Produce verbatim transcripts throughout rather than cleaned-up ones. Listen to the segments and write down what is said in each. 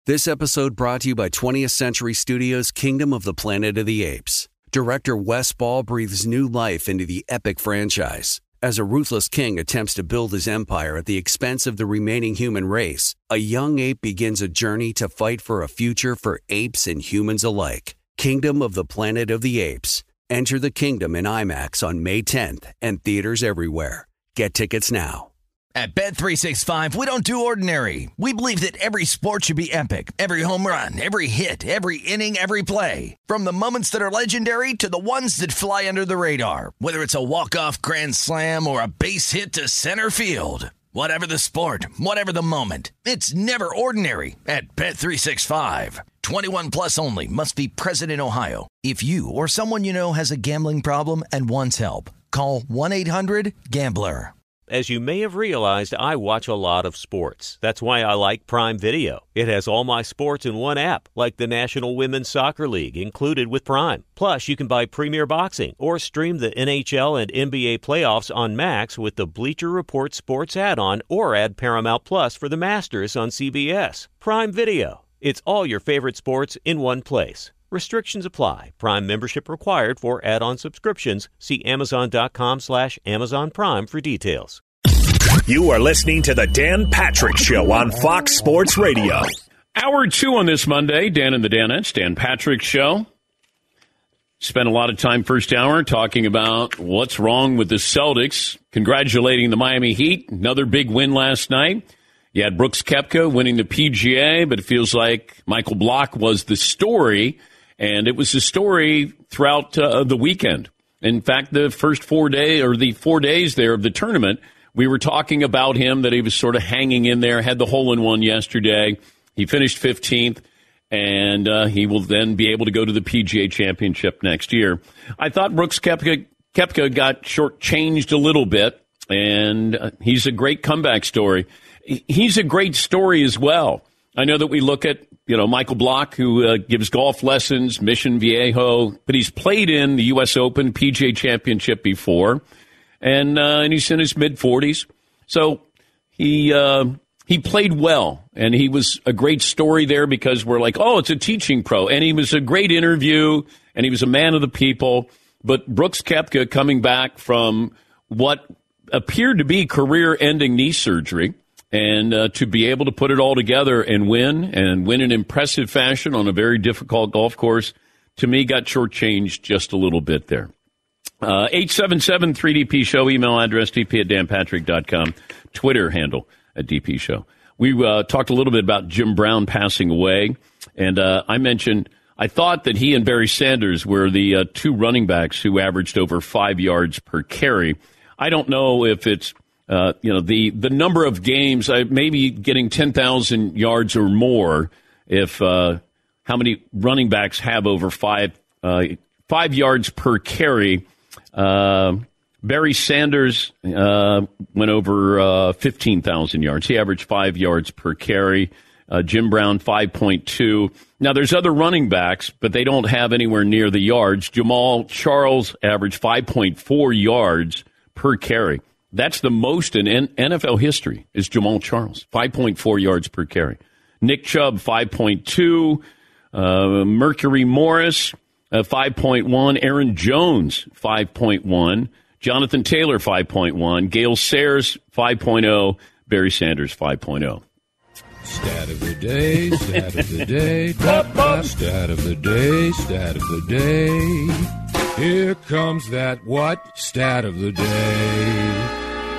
This episode brought to you by twentieth Century Studios' Kingdom of the Planet of the Apes. Director Wes Ball breathes new life into the epic franchise. As a ruthless king attempts to build his empire at the expense of the remaining human race, a young ape begins a journey to fight for a future for apes and humans alike. Kingdom of the Planet of the Apes. Enter the kingdom in IMAX on May tenth and theaters everywhere. Get tickets now. At Bet three sixty-five, we don't do ordinary. We believe that every sport should be epic. Every home run, every hit, every inning, every play. From the moments that are legendary to the ones that fly under the radar. Whether it's a walk-off grand slam or a base hit to center field. Whatever the sport, whatever the moment. It's never ordinary at Bet three sixty-five. twenty-one plus only. Must be present in Ohio. If you or someone you know has a gambling problem and wants help, call one eight hundred gambler. As you may have realized, I watch a lot of sports. That's why I like Prime Video. It has all my sports in one app, like the National Women's Soccer League, included with Prime. Plus, you can buy Premier Boxing or stream the N H L and N B A playoffs on Max with the Bleacher Report Sports add-on, or add Paramount Plus for the Masters on C B S. Prime Video. It's all your favorite sports in one place. Restrictions apply. Prime membership required for add-on subscriptions. See Amazon.com slash Amazon Prime for details. You are listening to the Dan Patrick Show on Fox Sports Radio. Hour two on this Monday, Dan and the Danettes, Dan Patrick Show. Spent a lot of time first hour talking about what's wrong with the Celtics, congratulating the Miami Heat. Another big win last night. You had Brooks Koepka winning the P G A, but it feels like Michael Block was the story. And it was a story throughout uh, the weekend. In fact, the first four days or the four days there of the tournament, we were talking about him, that he was sort of hanging in there, had the hole-in-one yesterday. He finished fifteenth, and uh, he will then be able to go to the P G A Championship next year. I thought Brooks Koepka, Koepka got shortchanged a little bit, and uh, he's a great comeback story. He's a great story as well. I know that we look at, you know, Michael Block, who uh, gives golf lessons, Mission Viejo, but he's played in the U S Open, P G A Championship before, and uh, and he's in his mid-forties. So he uh, he played well, and he was a great story there because we're like, oh, it's a teaching pro. And he was a great interview, and he was a man of the people. But Brooks Koepka coming back from what appeared to be career-ending knee surgery, and uh, to be able to put it all together and win, and win in impressive fashion on a very difficult golf course, to me, got shortchanged just a little bit there. Uh, eight seven seven three D P Show, email address d p at dan patrick dot com, Twitter handle at D P Show. We uh, talked a little bit about Jim Brown passing away, and uh, I mentioned I thought that he and Barry Sanders were the uh, two running backs who averaged over five yards per carry. I don't know if it's Uh, you know, the, the number of games, uh, maybe getting ten thousand yards or more, if uh, how many running backs have over five uh, five yards per carry. Uh, Barry Sanders uh, went over uh, fifteen thousand yards. He averaged five yards per carry. Uh, Jim Brown, five point two. Now, there's other running backs, but they don't have anywhere near the yards. Jamal Charles averaged five point four yards per carry. That's the most in N F L history, is Jamal Charles, five point four yards per carry. Nick Chubb, five point two. Uh, Mercury Morris, uh, five point one. Aaron Jones, five point one. Jonathan Taylor, five point one. Gale Sayers, five point oh. Barry Sanders, five point oh. Stat of the day, stat of the day, dot, dot, stat of the day, stat of the day. Here comes that what? Stat of the day.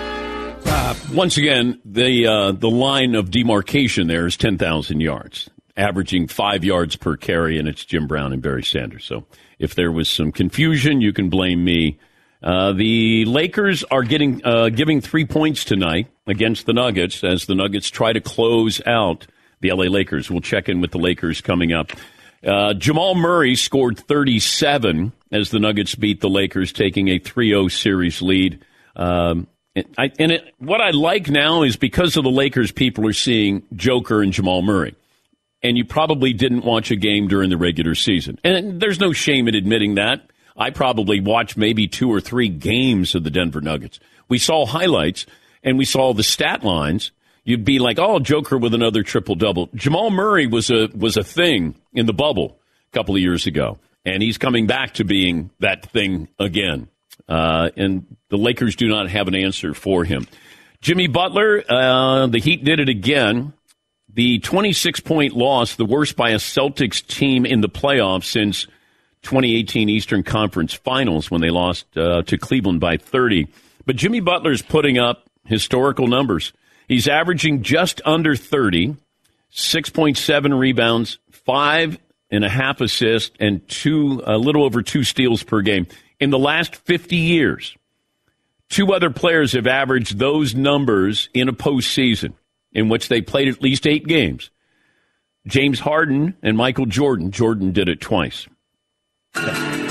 Uh, once again, the uh, the line of demarcation there is ten thousand yards, averaging five yards per carry, and it's Jim Brown and Barry Sanders. So if there was some confusion, you can blame me. Uh, the Lakers are getting uh, giving three points tonight against the Nuggets as the Nuggets try to close out the L A Lakers. We'll check in with the Lakers coming up. Uh, Jamal Murray scored thirty-seven as the Nuggets beat the Lakers, taking a three oh series lead. Um, and I, and it, what I like now is because of the Lakers, people are seeing Joker and Jamal Murray. And you probably didn't watch a game during the regular season. And there's no shame in admitting that. I probably watched maybe two or three games of the Denver Nuggets. We saw highlights, and we saw the stat lines. you'd be like, oh, Joker with another triple-double. Jamal Murray was a was a thing in the bubble a couple of years ago, and he's coming back to being that thing again. Uh, and the Lakers do not have an answer for him. Jimmy Butler, uh, the Heat did it again. The twenty-six point loss, the worst by a Celtics team in the playoffs since twenty eighteen Eastern Conference Finals when they lost uh, to Cleveland by thirty. But Jimmy Butler's putting up historical numbers. He's averaging just under thirty, six point seven rebounds, five and a half assists, and two a little over two steals per game. In the last fifty years, two other players have averaged those numbers in a postseason in which they played at least eight games. James Harden and Michael Jordan. Jordan did it twice. Woo!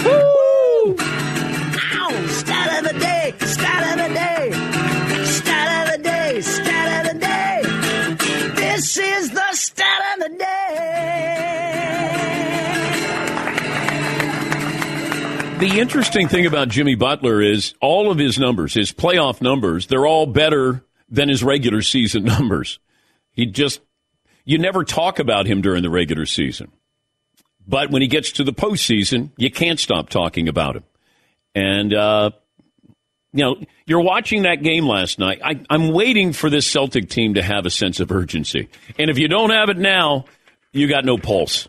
Ow! Stat of the day! Stat of the day! Stat of the day! Stat of the day! This is the stat of the day! The interesting thing about Jimmy Butler is all of his numbers, his playoff numbers, they're all better than his regular season numbers. He just, you never talk about him during the regular season. But when he gets to the postseason, you can't stop talking about him. And, uh, you know, you're watching that game last night. I, I'm waiting for this Celtic team to have a sense of urgency. And if you don't have it now, you got no pulse.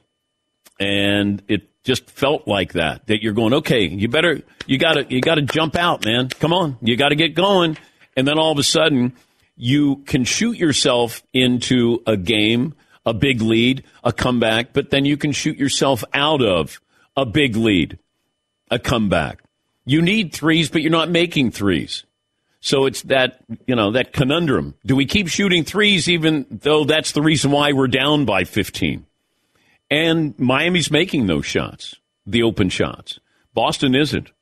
And it just felt like that, that you're going, okay, you better, you gotta, you gotta jump out, man. Come on. You gotta get going. And then all of a sudden, you can shoot yourself into a game, a big lead, a comeback, but then you can shoot yourself out of a big lead, a comeback. You need threes, but you're not making threes. So it's that, you know, that conundrum. Do we keep shooting threes even though that's the reason why we're down by fifteen? And Miami's making those shots, the open shots. Boston isn't.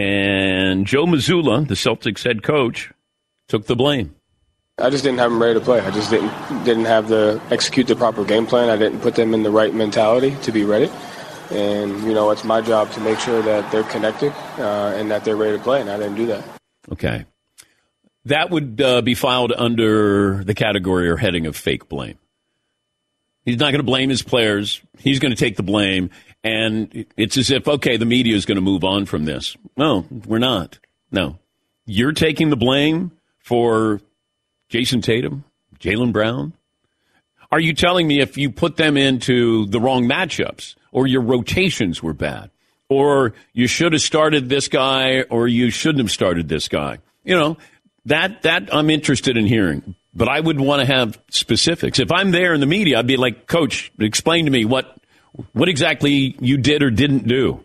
And Joe Mazzulla, the Celtics head coach, took the blame. I just didn't have them ready to play. I just didn't didn't have the execute the proper game plan. I didn't put them in the right mentality to be ready. And, you know, it's my job to make sure that they're connected uh, and that they're ready to play, and I didn't do that. Okay. That would uh, be filed under the category or heading of fake blame. He's not going to blame his players. He's going to take the blame, and it's as if, okay, the media is going to move on from this. No, we're not. No. You're taking the blame for Jason Tatum, Jaylen Brown? Are you telling me if you put them into the wrong matchups or your rotations were bad or you should have started this guy or you shouldn't have started this guy? You know, that that I'm interested in hearing, but I would want to have specifics. If I'm there in the media, I'd be like, Coach, explain to me what what exactly you did or didn't do.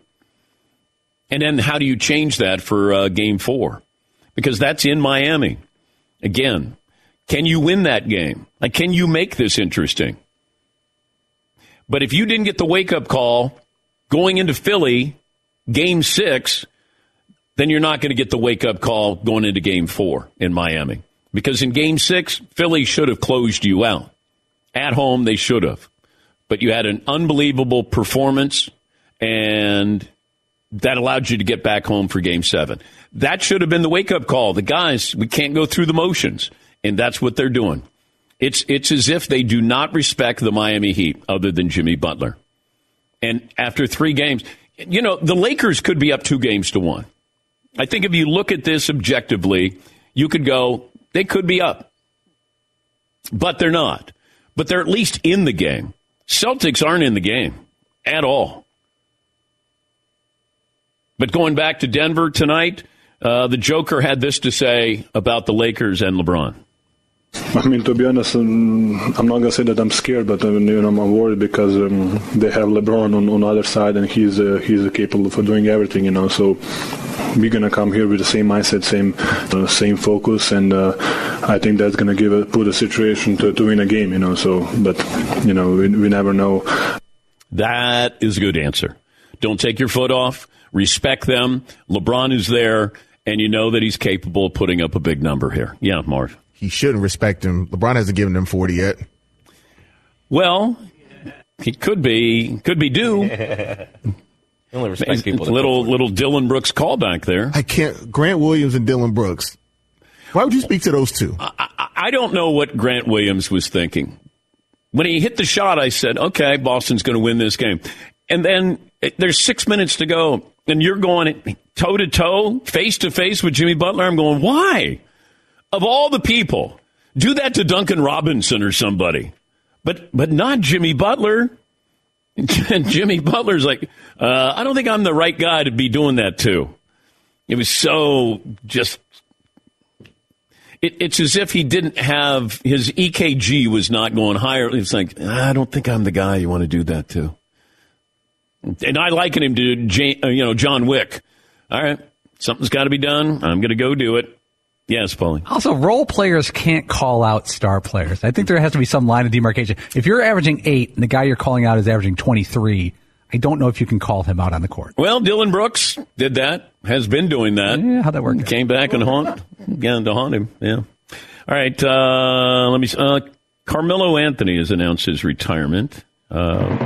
And then how do you change that for uh, game four? Because that's in Miami. Again, can you win that game? Like, can you make this interesting? But if you didn't get the wake-up call going into Philly, game six, then you're not going to get the wake-up call going into game four in Miami. Because in game six, Philly should have closed you out. At home, they should have. But you had an unbelievable performance, and that allowed you to get back home for game seven. That should have been the wake-up call. The guys, we can't go through the motions. And that's what they're doing. It's it's as if they do not respect the Miami Heat other than Jimmy Butler. And after three games, you know, the Lakers could be up two games to one. I think if you look at this objectively, you could go, they could be up. But they're not. But they're at least in the game. Celtics aren't in the game at all. But going back to Denver tonight, uh, the Joker had this to say about the Lakers and LeBron. I mean, to be honest, um, I'm not going to say that I'm scared, but um, you know, I'm worried because um, they have LeBron on, on the other side, and he's uh, he's capable of doing everything, you know. So we're going to come here with the same mindset, same uh, same focus, and uh, I think that's going to give a, put a situation to, to win a game, you know. So, but, you know, we, we never know. That is a good answer. Don't take your foot off. Respect them. LeBron is there, and you know that he's capable of putting up a big number here. Yeah, Marv. He shouldn't respect him. LeBron hasn't given him forty yet. Well, he could be could be due. He only respects people. Little little Dylan Brooks callback there. I can't. Grant Williams and Dylan Brooks. Why would you speak to those two? I, I, I don't know what Grant Williams was thinking. When he hit the shot, I said, okay, Boston's going to win this game. And then there's six minutes to go, and you're going toe-to-toe, face-to-face with Jimmy Butler. I'm going, why? Of all the people, do that to Duncan Robinson or somebody. But but not Jimmy Butler. And Jimmy Butler's like, uh, I don't think I'm the right guy to be doing that to. It was so just... It, it's as if he didn't have, his E K G was not going higher. It's like, I don't think I'm the guy you want to do that to. And I liken him to, Jay, uh, you know, John Wick. All right, something's got to be done. I'm going to go do it. Yes, Paulie. Also, role players can't call out star players. I think there has to be some line of demarcation. If you're averaging eight and the guy you're calling out is averaging twenty-three, I don't know if you can call him out on the court. Well, Dylan Brooks did that, has been doing that. Yeah, how'd that work? Came back and haunt, again, to haunt him. Yeah. All right. Uh, let me. Uh, Carmelo Anthony has announced his retirement. Uh,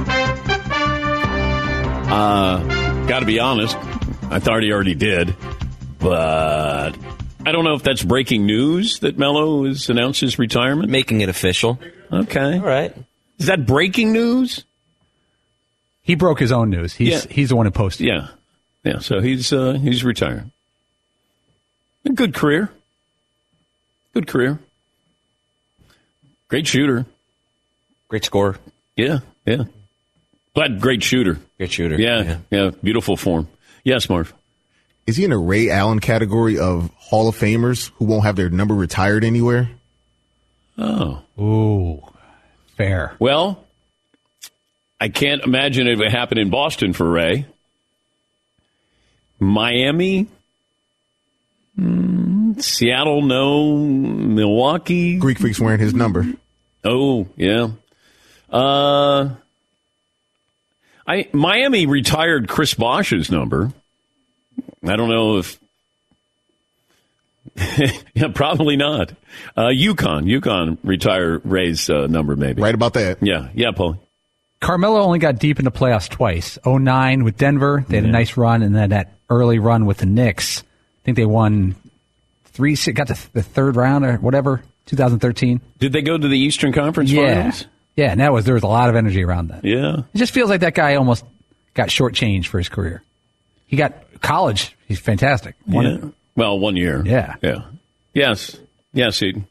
uh, Got to be honest, I thought he already did, but I don't know if that's breaking news that Melo has announced his retirement. Making it official. Okay. All right. Is that breaking news? He broke his own news. He's yeah. he's the one who posted. Yeah, yeah. So he's uh, he's retired. A good career. Good career. Great shooter. Great scorer. Yeah, yeah. But great shooter. Great shooter. Yeah, yeah. yeah. Beautiful form. Yes, Marv. Is he in a Ray Allen category of Hall of Famers who won't have their number retired anywhere? Oh. Ooh. Fair. Well, I can't imagine it would happen in Boston for Ray. Miami? Mm, Seattle, no. Milwaukee? Greek Freak's wearing his number. Oh, yeah. Uh, I Miami retired Chris Bosh's number. I don't know if... yeah, probably not. Uh, UConn. UConn retired Ray's uh, number, maybe. Right about that. Yeah. Yeah, Paul. Carmelo only got deep into playoffs twice. oh nine with Denver. They had yeah. a nice run, and then that early run with the Knicks. I think they won three, got to the third round or whatever, twenty thirteen. Did they go to the Eastern Conference yeah. Finals? Yeah, and that was, there was a lot of energy around that. Yeah. It just feels like that guy almost got shortchanged for his career. He got college. He's fantastic. Won yeah. it. Well, one year. Yeah. Yeah. Yes. Yes, Eden.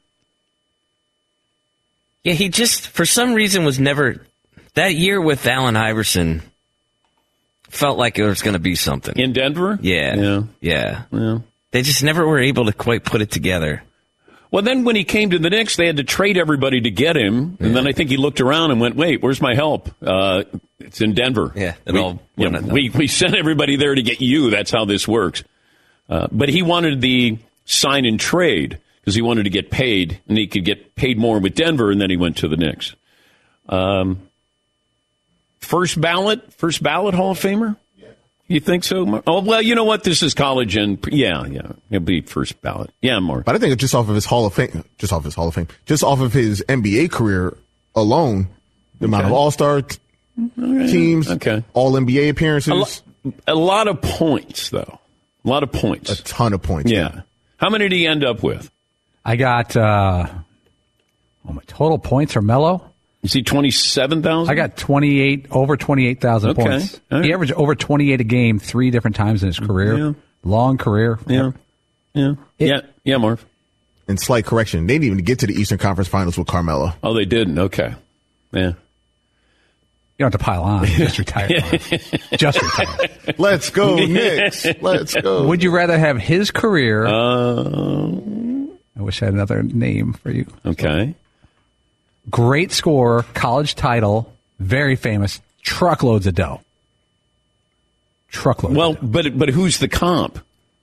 Yeah, he just, for some reason, was never... That year with Allen Iverson felt like it was going to be something. In Denver? Yeah. Yeah. Yeah. Yeah. They just never were able to quite put it together. Well, then when he came to the Knicks, they had to trade everybody to get him. And yeah. then I think he looked around and went, wait, where's my help? Uh, it's in Denver. Yeah. It we, all yeah we, we sent everybody there to get you. That's how this works. Uh, but he wanted the sign and trade because he wanted to get paid, and he could get paid more with Denver, and then he went to the Knicks. Um, first ballot, first ballot Hall of Famer? Yeah. You think so? Oh, well, you know what? This is college, and yeah, yeah, it'll be first ballot. Yeah, Mark. But I think just off of his Hall of Fame, just off his Hall of Fame, just off of his N B A career alone, the okay. amount of All-Star t- okay. teams, okay. All N B A appearances. A, lo- a lot of points, though. A lot of points. A ton of points. Yeah. yeah. How many did he end up with? I got, uh, oh, my total points for Melo. Is he twenty-seven thousand? I got twenty-eight, over twenty-eight thousand okay. points. Right. He averaged over twenty-eight a game three different times in his career. Yeah. Long career. Yeah. Yeah. It, yeah. Yeah, Marv. And slight correction, they didn't even get to the Eastern Conference Finals with Carmelo. Oh, they didn't? Okay. Yeah. You don't have to pile on. Just retire. Just retire. Let's go, Knicks. Let's go. Would you rather have his career? Uh, I wish I had another name for you. Okay. Great scorer, college title, very famous, truckloads of dough. Truckloads. Well, of dough. but but who's the comp?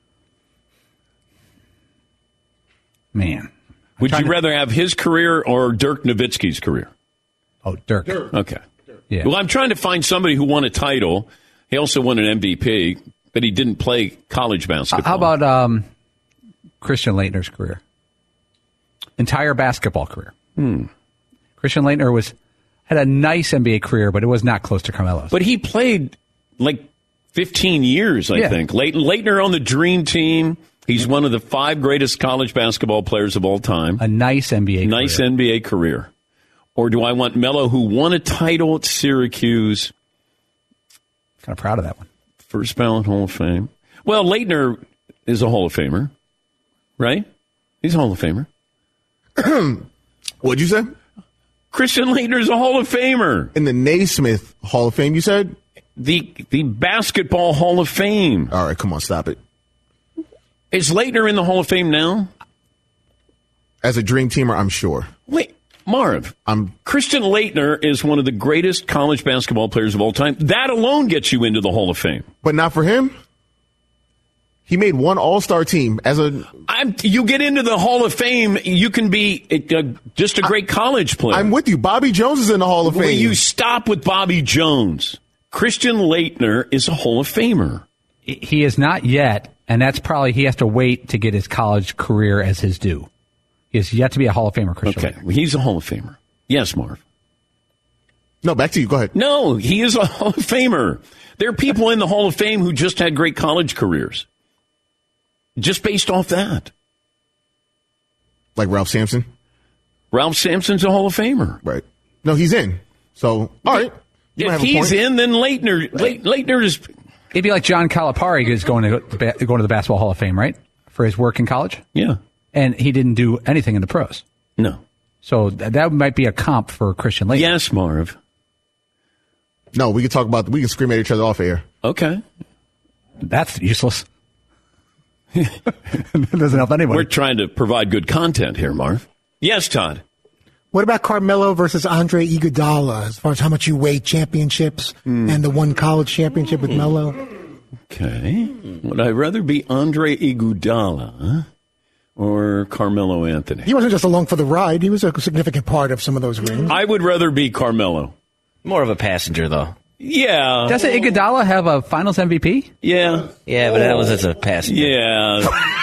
Man. Would you to... rather have his career or Dirk Nowitzki's career? Oh, Dirk. Dirk. Okay. Yeah. Well, I'm trying to find somebody who won a title. He also won an M V P, but he didn't play college basketball. How about um, Christian Laettner's career? Entire basketball career. Hmm. Christian Laettner was had a nice N B A career, but it was not close to Carmelo's. But he played like fifteen years, I yeah. think. Laettner on the Dream Team. He's one of the five greatest college basketball players of all time. A nice N B A Nice career. N B A career. Or do I want Melo, who won a title at Syracuse? Kind of proud of that one. First ballot Hall of Fame. Well, Leitner is a Hall of Famer, right? He's a Hall of Famer. What'd you say? Christian Leitner is a Hall of Famer. In the Naismith Hall of Fame, you said? The the Basketball Hall of Fame. All right, come on, stop it. Is Leitner in the Hall of Fame now? As a dream teamer, I'm sure. Wait, Marv. I'm Christian Leitner is one of the greatest college basketball players of all time. That alone gets you into the Hall of Fame. But not for him. He made one All-Star team as a... I'm, you get into the Hall of Fame, you can be uh, just a great I, college player. I'm with you. Bobby Jones is in the Hall of Fame. Well, you stop with Bobby Jones. Christian Leitner is a Hall of Famer. He is not yet, and that's probably he has to wait to get his college career as his due. He has yet to be a Hall of Famer, Christian Okay, Leitner. Well, he's a Hall of Famer. Yes, Marv. No, back to you. Go ahead. No, he is a Hall of Famer. There are people in the Hall of Fame who just had great college careers. Just based off that. Like Ralph Sampson? Ralph Sampson's a Hall of Famer. Right. No, he's in. So, all right. You If he's in, then Leitner, Le- Leitner is... It'd be like John Calipari who's going to go, going to the Basketball Hall of Fame, right? For his work in college? Yeah. And he didn't do anything in the pros. No. So th- that might be a comp for Christian Leitner. Yes, Marv. No, we can talk about, we can scream at each other off air. Okay. That's useless. It doesn't help anyone. We're trying to provide good content here, Marv. Yes, Todd. What about Carmelo versus Andre Iguodala as far as how much you weigh championships mm. and the one college championship with Melo? Okay. Would I rather be Andre Iguodala or Carmelo Anthony? He wasn't just along for the ride. He was a significant part of some of those rings. I would rather be Carmelo. More of a passenger, though. Yeah. Doesn't Iguodala have a Finals M V P? Yeah. Yeah, but that was as a passenger. Yeah.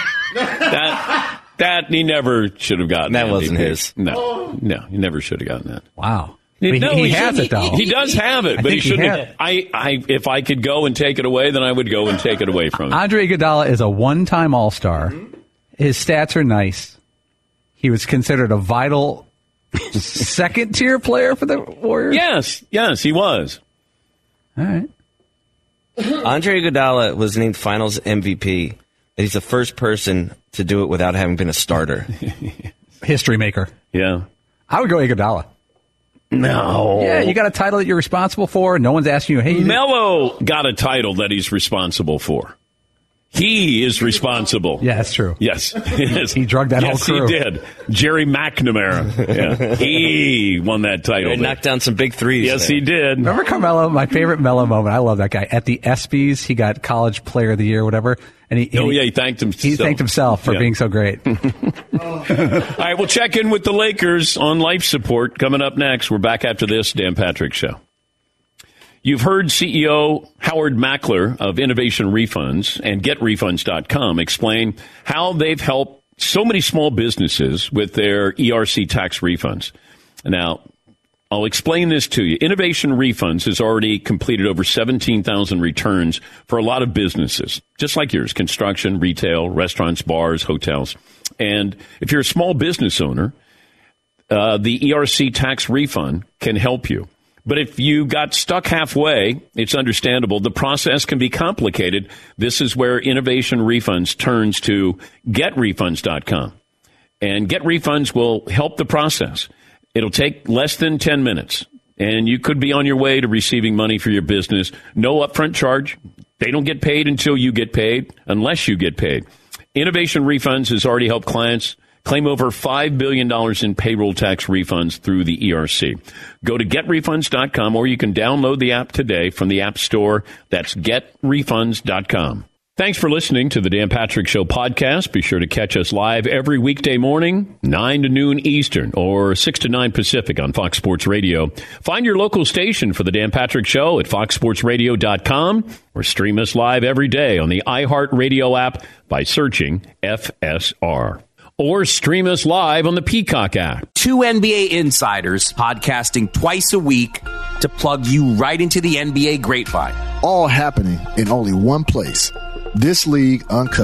that that he never should have gotten. That M V P. wasn't his. No, no, he never should have gotten that. Wow. He, no, he, he has it though. He does have it, I but he think he shouldn't. had Have, it. I, I, if I could go and take it away, then I would go and take it away from him. Andre Iguodala is a one-time All-Star. His stats are nice. He was considered a vital second-tier player for the Warriors. Yes, yes, he was. All right. Andre Iguodala was named Finals M V P, and he's the first person to do it without having been a starter. History maker. Yeah. I would go Iguodala. No. Yeah, you got a title that you're responsible for. No one's asking you, hey. You Melo got a title that he's responsible for. He is responsible. Yeah, that's true. Yes. yes. He drugged that yes, whole crew. Yes, he did. Jerry McNamara. Yeah. He won that title. He knocked down some big threes. Yes, there. he did. Remember Carmelo? My favorite Melo moment. I love that guy. At the ESPYs, he got College Player of the Year, whatever. And he, oh, he, yeah, he thanked himself. He thanked himself for yeah. being so great. All right, we'll check in with the Lakers on life support coming up next. We're back after this Dan Patrick Show. You've heard C E O Howard Mackler of Innovation Refunds and Get Refunds dot com explain how they've helped so many small businesses with their E R C tax refunds. Now, I'll explain this to you. Innovation Refunds has already completed over seventeen thousand returns for a lot of businesses, just like yours, construction, retail, restaurants, bars, hotels. And if you're a small business owner, uh, the E R C tax refund can help you. But if you got stuck halfway, it's understandable. The process can be complicated. This is where Innovation Refunds turns to Get Refunds dot com. And Get Refunds will help the process. It'll take less than ten minutes, and you could be on your way to receiving money for your business. No upfront charge. They don't get paid until you get paid, unless you get paid. Innovation Refunds has already helped clients claim over five billion dollars in payroll tax refunds through the E R C. Go to Get Refunds dot com, or you can download the app today from the App Store. That's Get Refunds dot com. Thanks for listening to the Dan Patrick Show podcast. Be sure to catch us live every weekday morning, nine to noon Eastern or six to nine Pacific on Fox Sports Radio. Find your local station for the Dan Patrick Show at fox sports radio dot com or stream us live every day on the iHeartRadio app by searching F S R. Or stream us live on the Peacock app. Two N B A insiders podcasting twice a week to plug you right into the N B A grapevine. All happening in only one place. This League Uncut.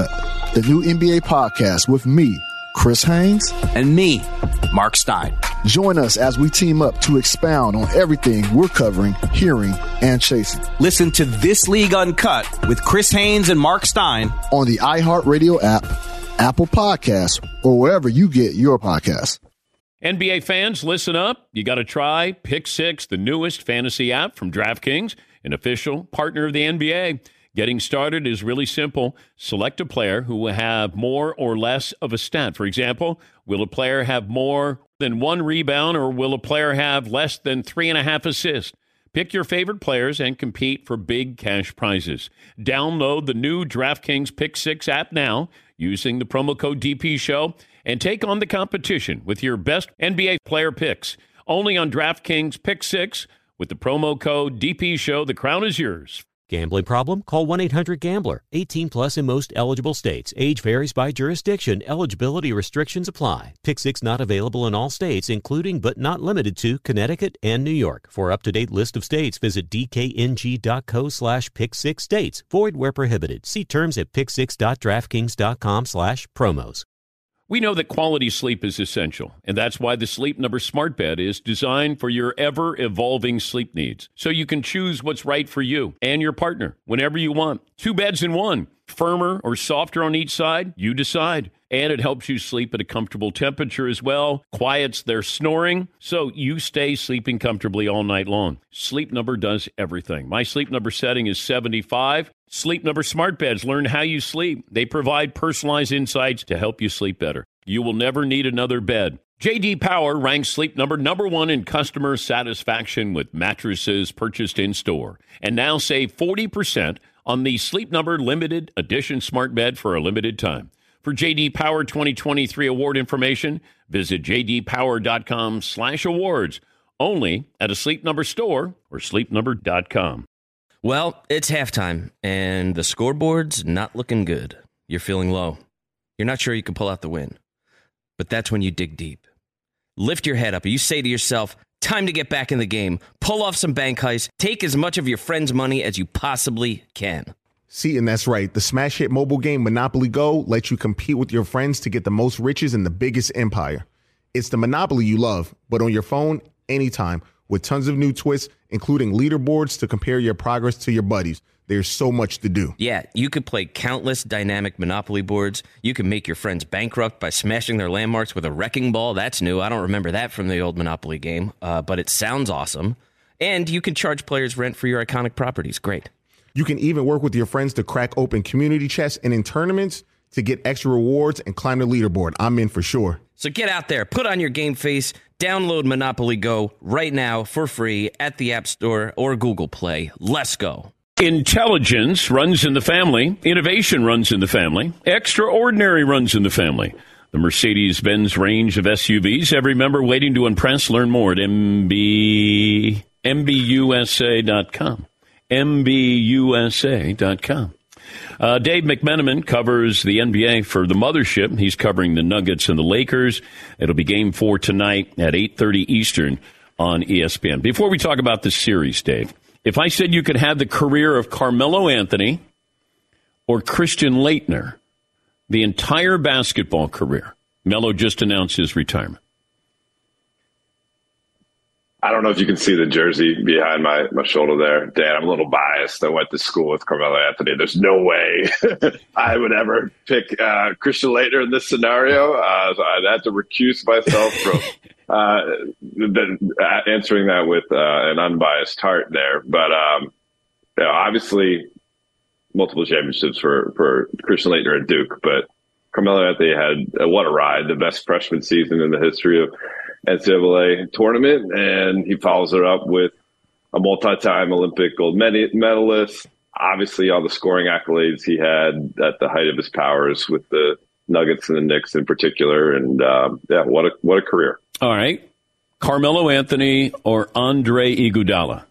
the new N B A podcast with me, Chris Haynes, and me, Mark Stein. Join us as we team up to expound on everything we're covering, hearing, and chasing. Listen to This League Uncut with Chris Haynes and Mark Stein on the iHeartRadio app, Apple Podcasts, or wherever you get your podcasts. N B A fans, listen up. You got to try Pick Six, the newest fantasy app from DraftKings, an official partner of the N B A. Getting started is really simple. Select a player who will have more or less of a stat. For example, will a player have more than one rebound, or will a player have less than three and a half assists? Pick your favorite players and compete for big cash prizes. Download the new DraftKings Pick Six app now using the promo code D P Show and take on the competition with your best N B A player picks. Only on DraftKings Pick Six with the promo code D P Show. The crown is yours. Gambling problem? Call one eight hundred gambler. eighteen plus in most eligible states. Age varies by jurisdiction. Eligibility restrictions apply. Pick Six not available in all states, including but not limited to Connecticut and New York. For up-to-date list of states, visit dkng.co slash pick six states. Void where prohibited. See terms at pick six dot draftkings dot com slash promos. We know that quality sleep is essential, and that's why the Sleep Number Smart Bed is designed for your ever-evolving sleep needs, so you can choose what's right for you and your partner whenever you want. Two beds in one, firmer or softer on each side, you decide. And it helps you sleep at a comfortable temperature as well, quiets their snoring, so you stay sleeping comfortably all night long. Sleep Number does everything. My Sleep Number setting is seventy-five. Sleep Number Smart Beds learn how you sleep. They provide personalized insights to help you sleep better. You will never need another bed. J D Power ranks Sleep Number number one in customer satisfaction with mattresses purchased in-store. And now save forty percent on the Sleep Number Limited Edition Smart Bed for a limited time. For J D Power twenty twenty-three award information, visit jdpower.com slash awards. Only at a Sleep Number store or sleep number dot com. Well, it's halftime, and the scoreboard's not looking good. You're feeling low. You're not sure you can pull out the win. But that's when you dig deep. Lift your head up, and you say to yourself, time to get back in the game. Pull off some bank heists. Take as much of your friend's money as you possibly can. See, and that's right. The smash hit mobile game Monopoly Go lets you compete with your friends to get the most riches in the biggest empire. It's the Monopoly you love, but on your phone, anytime, with tons of new twists, including leaderboards to compare your progress to your buddies. There's so much to do. Yeah, you could play countless dynamic Monopoly boards. You can make your friends bankrupt by smashing their landmarks with a wrecking ball. That's new. I don't remember that from the old Monopoly game, uh, but it sounds awesome. And you can charge players rent for your iconic properties. Great. You can even work with your friends to crack open community chests and in tournaments to get extra rewards and climb the leaderboard. I'm in for sure. So get out there, put on your game face, download Monopoly Go right now for free at the App Store or Google Play. Let's go. Intelligence runs in the family. Innovation runs in the family. Extraordinary runs in the family. The Mercedes-Benz range of S U Vs. Every member waiting to impress. Learn more at M B, M B U S A dot com. M B U S A dot com. Uh, Dave McMenamin covers the N B A for the mothership. He's covering the Nuggets and the Lakers. It'll be game four tonight at eight thirty Eastern on E S P N. Before we talk about the series, Dave, if I said you could have the career of Carmelo Anthony or Christian Laettner, the entire basketball career, Melo just announced his retirement. I don't know if you can see the jersey behind my, my shoulder there. Dan, I'm a little biased. I went to school with Carmelo Anthony. There's no way I would ever pick uh, Christian Laettner in this scenario. Uh, so I'd have to recuse myself from uh, the, uh, answering that with uh, an unbiased heart there. But um, you know, obviously, multiple championships for, for Christian Laettner at Duke. But Carmelo Anthony had, uh, what a ride, the best freshman season in the history of N C double A tournament, and he follows it up with a multi-time Olympic gold medalist. Obviously, all the scoring accolades he had at the height of his powers with the Nuggets and the Knicks in particular, and um, yeah, what a what a career! All right, Carmelo Anthony or Andre Iguodala?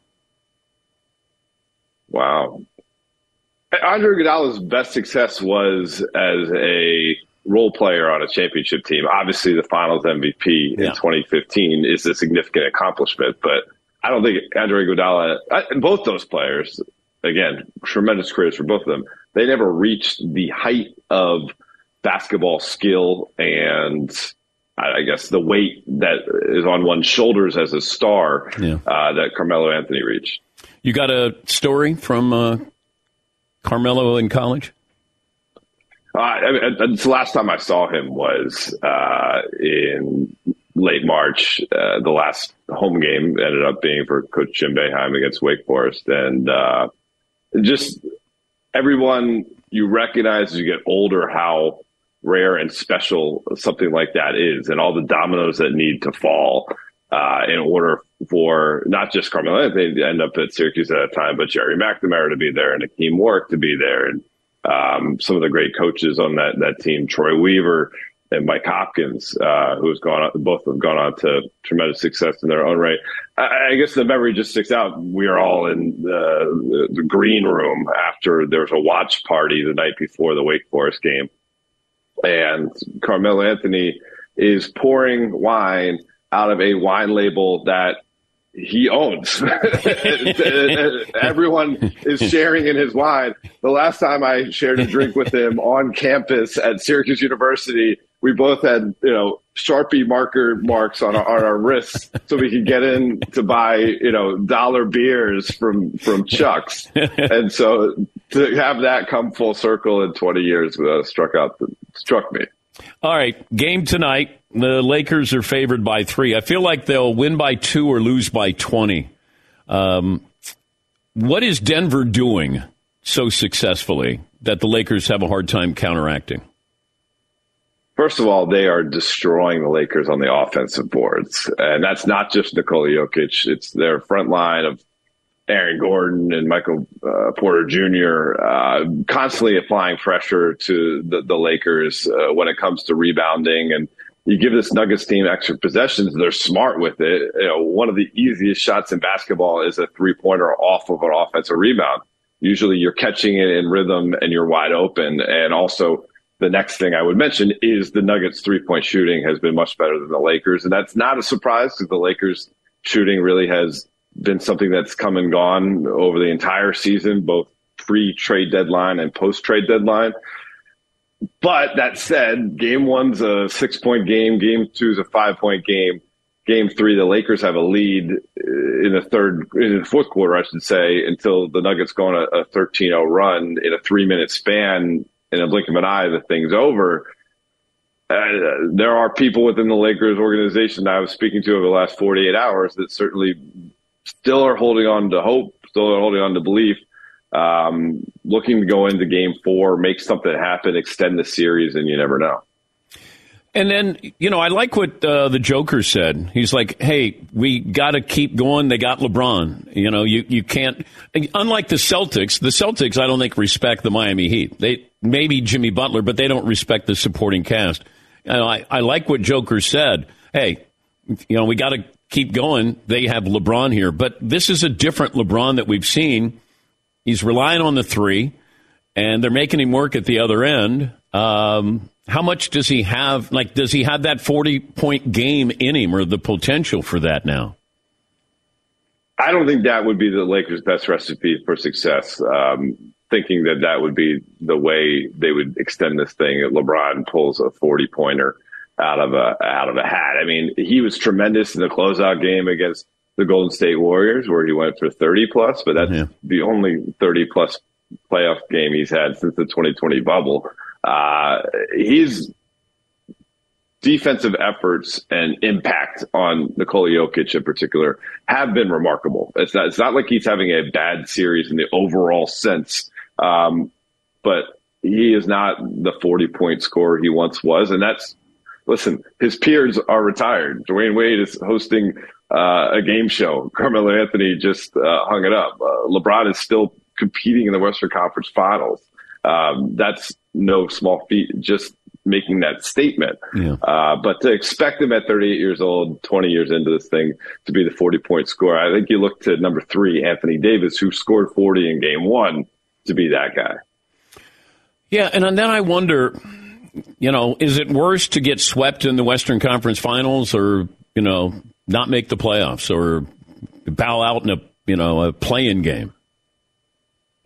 Wow, Andre Iguodala's best success was as a role player on a championship team. Obviously, the Finals M V P in yeah. twenty fifteen is a significant accomplishment, but I don't think Andre Iguodala, both those players, again, tremendous careers for both of them. They never reached the height of basketball skill and I guess the weight that is on one's shoulders as a star yeah. uh, that Carmelo Anthony reached. You got a story from uh, Carmelo in college? Uh, I mean, the last time I saw him was uh, in late March. Uh, the last home game ended up being for Coach Jim Boeheim against Wake Forest. And uh, just everyone you recognize as you get older how rare and special something like that is, and all the dominoes that need to fall uh, in order for not just Carmelo Anthony to end up at Syracuse at a time, but Jerry McNamara to be there and Akeem Warwick to be there, and um, some of the great coaches on that that team, Troy Weaver and Mike Hopkins, uh, who's gone on, both have gone on to tremendous success in their own right. I, I guess the memory just sticks out. We are all in the, the green room after there was a watch party the night before the Wake Forest game. And Carmelo Anthony is pouring wine out of a wine label that he owns. Everyone is sharing in his wine. The last time I shared a drink with him on campus at Syracuse University, we both had, you know, Sharpie marker marks on our, on our wrists so we could get in to buy, you know, dollar beers from, from Chuck's. And so to have that come full circle in twenty years uh, struck out, struck me. All right. Game tonight. The Lakers are favored by three. I feel like they'll win by two or lose by twenty. Um, what is Denver doing so successfly that the Lakers have a hard time counteracting? First of all, they are destroying the Lakers on the offensive boards. And that's not just Nikola Jokic. It's their front line of Aaron Gordon and Michael uh, Porter Junior Uh, constantly applying pressure to the, the Lakers uh, when it comes to rebounding. And you give this Nuggets team extra possessions, they're smart with it. You know, one of the easiest shots in basketball is a three-pointer off of an offensive rebound. Usually you're catching it in rhythm and you're wide open. And also, the next thing I would mention is the Nuggets' three-point shooting has been much better than the Lakers. And that's not a surprise because the Lakers' shooting really has been something that's come and gone over the entire season, both pre-trade deadline and post-trade deadline. But that said, game one's a six-point game. Game two's a five-point game. Game three, the Lakers have a lead in the third, in the fourth quarter, I should say, until the Nuggets go on a thirteen oh run in a three-minute span. In a blink of an eye, the thing's over. Uh, there are people within the Lakers organization that I was speaking to over the last forty-eight hours that certainly still are holding on to hope, still are holding on to belief, um, looking to go into game four, make something happen, extend the series, and you never know. And then, you know, I like what uh, the Joker said. He's like, hey, we got to keep going. They got LeBron. You know, you, you can't. Unlike the Celtics, the Celtics, I don't think, respect the Miami Heat. They maybe Jimmy Butler, but they don't respect the supporting cast. And I, I like what Joker said. Hey, you know, we got to keep going. They have LeBron here. But this is a different LeBron that we've seen. He's relying on the three, and they're making him work at the other end. Um How much does he have? Like, does he have that forty-point game in him or the potential for that now? I don't think that would be the Lakers' best recipe for success, um, thinking that that would be the way they would extend this thing. LeBron pulls a forty-pointer out of a out of a hat. I mean, he was tremendous in the closeout game against the Golden State Warriors where he went for thirty-plus, but that's yeah. the only thirty-plus playoff game he's had since the twenty twenty bubble. Uh, his defensive efforts and impact on Nikola Jokic in particular have been remarkable. It's not, it's not like he's having a bad series in the overall sense, um, but he is not the forty-point scorer he once was. And that's, listen, his peers are retired. Dwayne Wade is hosting uh, a game show. Carmelo Anthony just uh, hung it up. Uh, LeBron is still competing in the Western Conference Finals. Um, that's no small feat, just making that statement. Yeah. Uh, but to expect him at thirty-eight years old, twenty years into this thing, to be the forty-point scorer, I think you look to number three, Anthony Davis, who scored forty in game one, to be that guy. Yeah, and then I wonder, you know, is it worse to get swept in the Western Conference Finals or, you know, not make the playoffs or bow out in a, you know, a play-in game?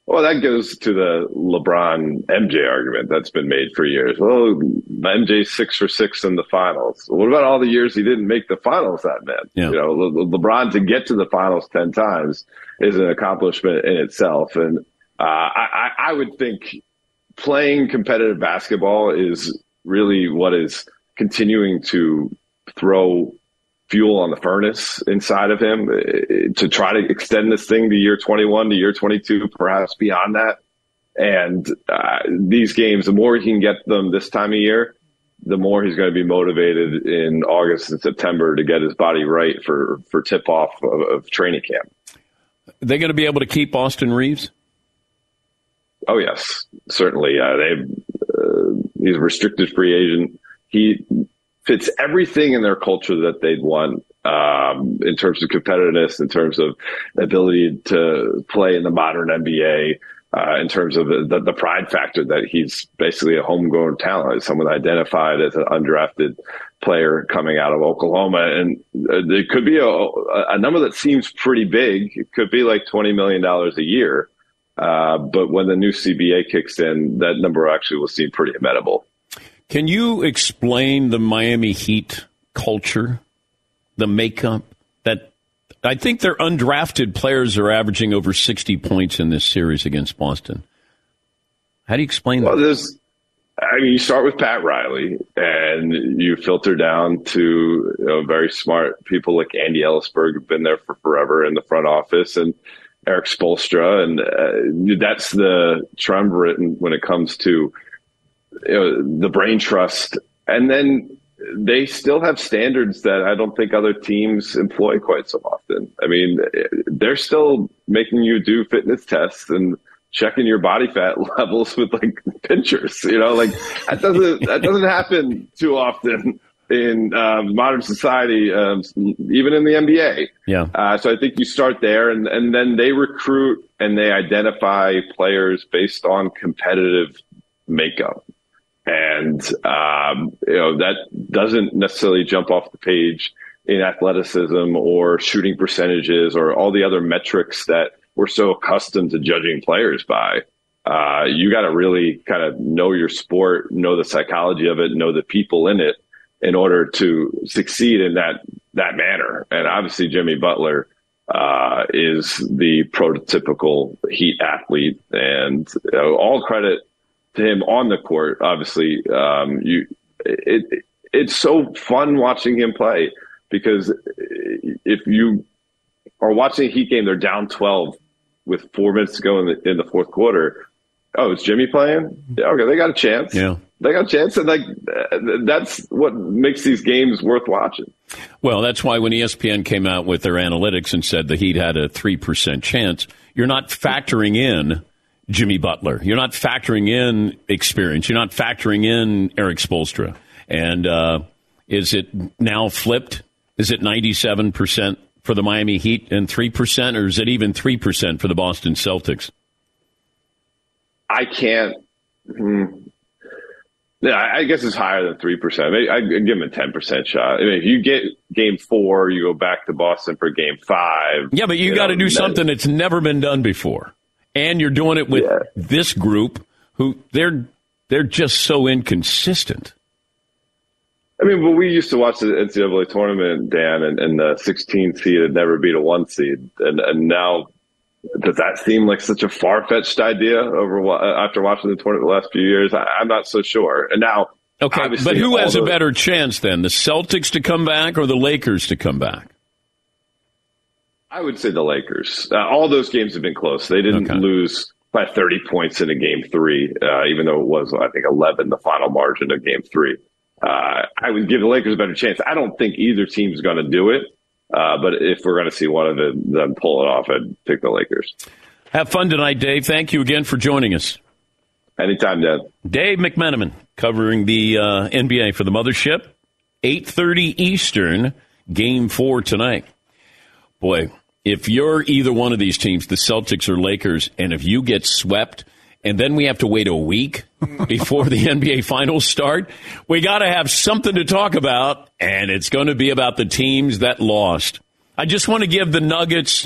Well, that goes to the LeBron M J argument that's been made for years. Well, M J's six for six in the finals. What about all the years he didn't make the finals that meant? Yeah. You know, Le- LeBron to get to the finals ten times is an accomplishment in itself. And uh, I, I would think playing competitive basketball is really what is continuing to throw fuel on the furnace inside of him to try to extend this thing to year twenty-one, to year twenty-two, perhaps beyond that. And uh, these games, the more he can get them this time of year, the more he's going to be motivated in August and September to get his body right for, for tip-off of, of training camp. They're going to be able to keep Austin Reeves? Oh, yes, certainly. Uh, they uh, he's a restricted free agent. He fits everything in their culture that they'd want um, in terms of competitiveness, in terms of ability to play in the modern N B A, uh, in terms of the, the, the pride factor that he's basically a homegrown talent, someone identified as an undrafted player coming out of Oklahoma. And it could be a, a number that seems pretty big. It could be like twenty million dollars a year. Uh, but when the new C B A kicks in, that number actually will seem pretty amenable. Can you explain the Miami Heat culture, the makeup? That I think their undrafted players are averaging over sixty points in this series against Boston. How do you explain well, that? There's, I mean, you start with Pat Riley, and you filter down to you know, very smart people like Andy Ellisberg, who've been there for forever in the front office, and Eric Spoelstra, and uh, that's the triumvirate when it comes to you know, the brain trust. And then they still have standards that I don't think other teams employ quite so often. I mean, they're still making you do fitness tests and checking your body fat levels with like pinchers, you know, like that doesn't, that doesn't happen too often in um, modern society, um, even in the N B A. Yeah. Uh, so I think you start there, and, and then they recruit and they identify players based on competitive makeup. And, um, you know, that doesn't necessarily jump off the page in athleticism or shooting percentages or all the other metrics that we're so accustomed to judging players by. Uh, you got to really kind of know your sport, know the psychology of it, know the people in it in order to succeed in that, that manner. And obviously Jimmy Butler, uh, is the prototypical Heat athlete, and you know, all credit to him on the court. Obviously, um, you, it, it, it's so fun watching him play, because if you are watching a Heat game, they're down twelve with four minutes to go in the, in the fourth quarter. Oh, is Jimmy playing? Yeah, okay, they got a chance. Yeah. They got a chance, and like that's what makes these games worth watching. Well, that's why when E S P N came out with their analytics and said the Heat had a three percent chance, you're not factoring in Jimmy Butler. You're not factoring in experience. You're not factoring in Eric Spoelstra. And uh, is it now flipped? Is it ninety-seven percent for the Miami Heat and three percent, or is it even three percent for the Boston Celtics? I can't. Hmm. Yeah, I guess it's higher than three percent. Maybe I'd give him a ten percent shot. I mean, if you get game four, you go back to Boston for game five. Yeah, but you, you got to do that, something that's never been done before. And you're doing it with yeah. this group who they're they're just so inconsistent. I mean, but we used to watch the N C double A tournament, Dan, and, and the sixteen seed had never beat a one seed. And, and now, does that seem like such a far-fetched idea over after watching the tournament the last few years? I, I'm not so sure. And now, okay, but who has the, a better chance then, the Celtics to come back or the Lakers to come back? I would say the Lakers. Uh, all those games have been close. They didn't okay. lose by thirty points in a game three, uh, even though it was, I think, eleven, the final margin of game three. Uh, I would give the Lakers a better chance. I don't think either team's going to do it. Uh, but if we're going to see one of them, them pull it off, I'd pick the Lakers. Have fun tonight, Dave. Thank you again for joining us. Anytime, Dad. Dave McMenamin covering the uh, N B A for the Mothership. eight thirty Eastern, game four tonight. Boy, if you're either one of these teams, the Celtics or Lakers, and if you get swept, and then we have to wait a week before the N B A finals start, we got to have something to talk about, and it's going to be about the teams that lost. I just want to give the Nuggets,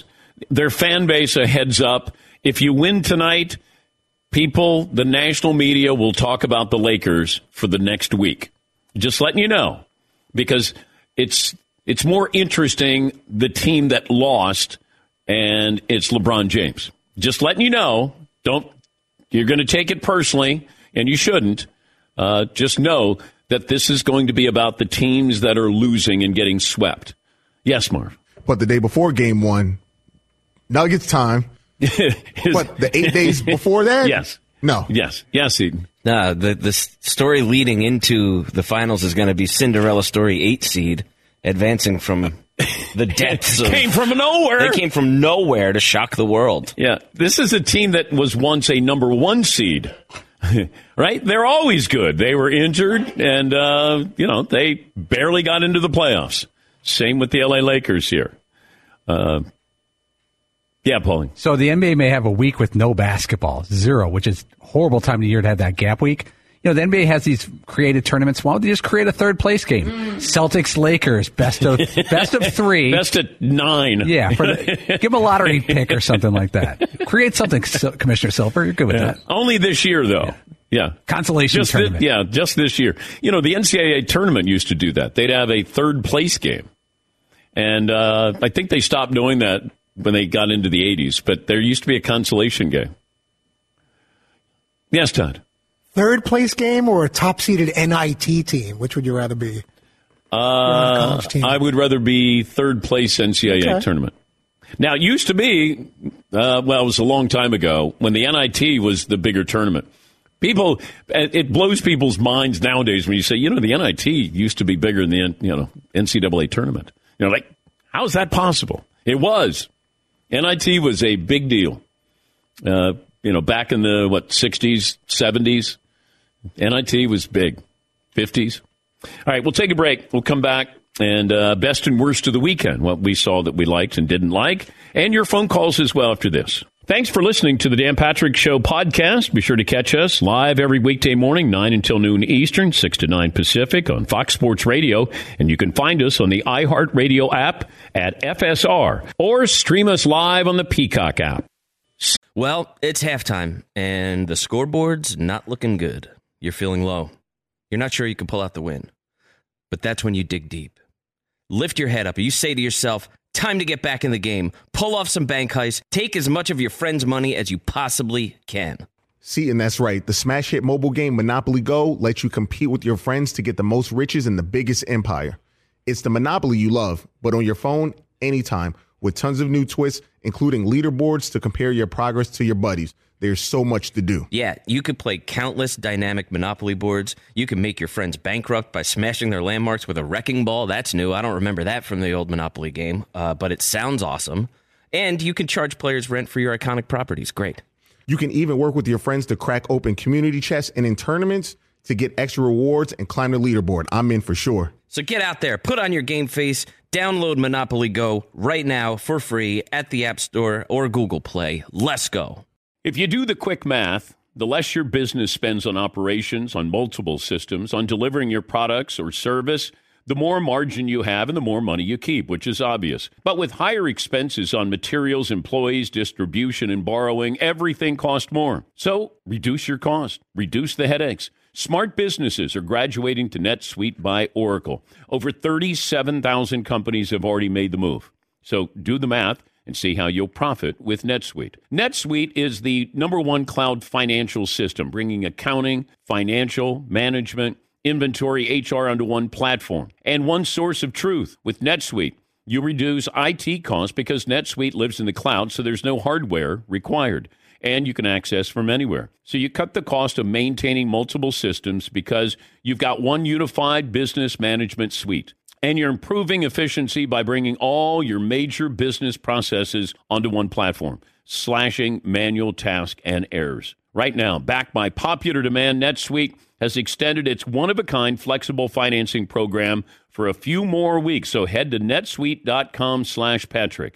their fan base a heads up. If you win tonight, people, the national media will talk about the Lakers for the next week. Just letting you know, because it's it's more interesting the team that lost, and it's LeBron James. Just letting you know. Don't you're going to take it personally, and you shouldn't. Uh, just know that this is going to be about the teams that are losing and getting swept. Yes, Marv. But the day before game one, Nuggets time. But the eight days before that? Yes. No. Yes. Yes, Eden. No, the, the story leading into the finals is going to be Cinderella story eight seed advancing from the depths of... Came from nowhere. They came from nowhere to shock the world. Yeah. This is a team that was once a number one seed. Right? They're always good. They were injured, and, uh, you know, they barely got into the playoffs. Same with the L A Lakers here. Uh, yeah, Paulie. So the N B A may have a week with no basketball, zero, which is a horrible time of year to have that gap week. You know, the N B A has these created tournaments. Why don't they just create a third place game? Mm. Celtics, Lakers, best of best of three. Best of nine. Yeah, for the, give them a lottery pick or something like that. Create something, Commissioner Silver. You're good with yeah. that. Only this year, though. Yeah. Yeah. Consolation just tournament. This, yeah, just this year. You know, the N C double A tournament used to do that. They'd have a third place game. And uh, I think they stopped doing that when they got into the eighties. But there used to be a consolation game. Yes, Todd. Third place game or a top-seeded N I T team? Which would you rather be? Uh, I would rather be third place N C double A okay. tournament. Now, it used to be, uh, well, it was a long time ago, when the N I T was the bigger tournament. People, it blows people's minds nowadays when you say, you know, the N I T used to be bigger than the, you know, N C double A tournament. You know, like, how is that possible? It was. N I T was a big deal. Uh, you know, back in the, what, sixties, seventies, N I T was big. fifties. All right, we'll take a break. We'll come back. And uh, best and worst of the weekend, what we saw that we liked and didn't like, and your phone calls as well after this. Thanks for listening to the Dan Patrick Show podcast. Be sure to catch us live every weekday morning, nine until noon Eastern, six to nine Pacific on Fox Sports Radio. And you can find us on the iHeartRadio app at F S R or stream us live on the Peacock app. Well, it's halftime, and the scoreboard's not looking good. You're feeling low. You're not sure you can pull out the win. But that's when you dig deep. Lift your head up and you say to yourself, time to get back in the game. Pull off some bank heists. Take as much of your friend's money as you possibly can. See, and that's right. The smash hit mobile game Monopoly Go lets you compete with your friends to get the most riches in the biggest empire. It's the Monopoly you love, but on your phone, anytime, with tons of new twists, including leaderboards to compare your progress to your buddies. There's so much to do. Yeah, you could play countless dynamic Monopoly boards. You can make your friends bankrupt by smashing their landmarks with a wrecking ball. That's new. I don't remember that from the old Monopoly game, uh, but it sounds awesome. And you can charge players rent for your iconic properties. Great. You can even work with your friends to crack open community chests and in tournaments to get extra rewards and climb the leaderboard. I'm in for sure. So get out there, put on your game face, download Monopoly Go right now for free at the App Store or Google Play. Let's go. If you do the quick math, the less your business spends on operations, on multiple systems, on delivering your products or service, the more margin you have and the more money you keep, which is obvious. But with higher expenses on materials, employees, distribution, and borrowing, everything costs more. So reduce your cost. Reduce the headaches. Smart businesses are graduating to NetSuite by Oracle. Over thirty-seven thousand companies have already made the move. So do the math and see how you'll profit with NetSuite. NetSuite is the number one cloud financial system, bringing accounting, financial, management, inventory, H R onto one platform and one source of truth. With NetSuite, you reduce I T costs because NetSuite lives in the cloud, so there's no hardware required, and you can access from anywhere. So you cut the cost of maintaining multiple systems because you've got one unified business management suite. And you're improving efficiency by bringing all your major business processes onto one platform, slashing manual tasks and errors. Right now, backed by popular demand, NetSuite has extended its one-of-a-kind flexible financing program for a few more weeks. So head to netsuite.com slash Patrick.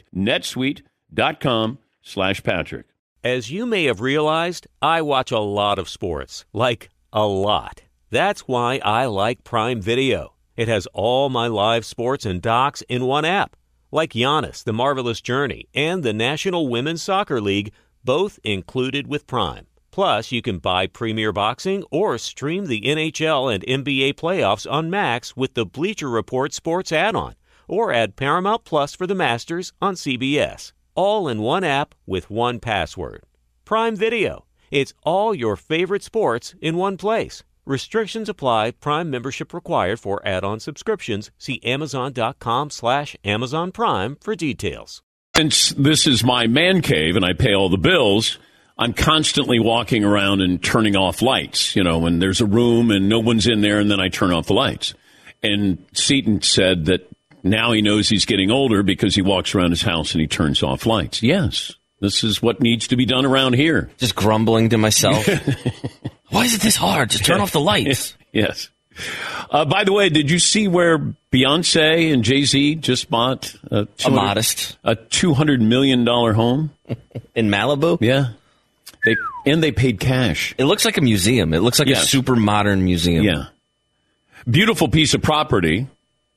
netsuite.com slash Patrick. As you may have realized, I watch a lot of sports, like a lot. That's why I like Prime Video. It has all my live sports and docs in one app. like Giannis, The Marvelous Journey, and the National Women's Soccer League, both included with Prime. Plus, you can buy Premier Boxing or stream the N H L and N B A playoffs on Max with the Bleacher Report Sports add-on, or add Paramount Plus for the Masters on C B S. All in one app with one password. Prime Video. It's all your favorite sports in one place. Restrictions apply. Prime membership required for add-on subscriptions. See Amazon.com slash Amazon Prime for details. Since this is my man cave and I pay all the bills, I'm constantly walking around and turning off lights. You know, when there's a room and no one's in there, and then I turn off the lights. And Seton said that now he knows he's getting older because he walks around his house and he turns off lights. Yes, this is what needs to be done around here. Just grumbling to myself. Why is it this hard? Just turn off the lights. Yes. Uh, by the way, did you see where Beyonce and Jay-Z just bought a, a modest, a two hundred million dollars home in Malibu? Yeah. They and they paid cash. It looks like a museum. It looks like yes. a super modern museum. Yeah. Beautiful piece of property.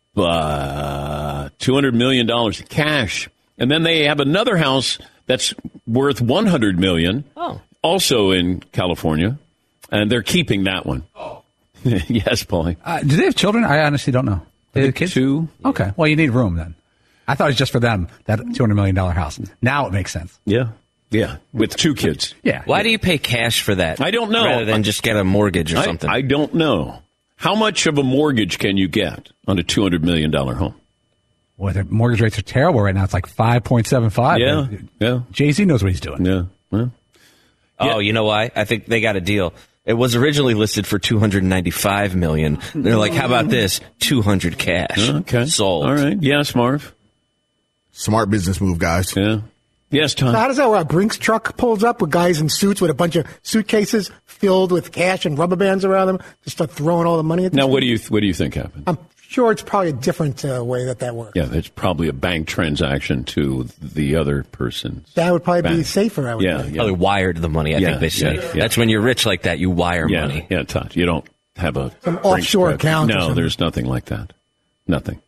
Uh, two hundred million dollars cash. And then they have another house that's worth one hundred million dollars, oh. also in California, and they're keeping that one. Oh. Yes, Paulie. Uh, do they have children? I honestly don't know. They have kids? Two. Okay. Well, you need room then. I thought it was just for them, that two hundred million dollars house. Now it makes sense. Yeah. Yeah, with two kids. Yeah. Why do you pay cash for that? I don't know. Rather than just get a mortgage or I, something. I don't know. How much of a mortgage can you get on a two hundred million dollars home? Well, the mortgage rates are terrible right now. It's like five point seven five. Yeah, yeah. Jay-Z knows what he's doing. Yeah. Well, oh, yeah. You know why? I think they got a deal. It was originally listed for two hundred ninety-five million dollars. They're like, how about this? two hundred cash. Okay. Sold. All right. Yes, Marv. Smart business move, guys. Yeah. Yes, Tom. So how does that work? A Brinks truck pulls up with guys in suits with a bunch of suitcases filled with cash and rubber bands around them to start throwing all the money at them? Now, what do you what do you think happened? I'm sure it's probably a different uh, way that that works. Yeah, it's probably a bank transaction to the other person. That would probably bank. be safer, I would yeah, think. yeah. Probably wired the money, I yeah, think they say. Yeah, yeah. That's when you're rich like that, you wire yeah, money. Yeah, Todd, you don't have a Some offshore account. No, there's nothing like that. Nothing.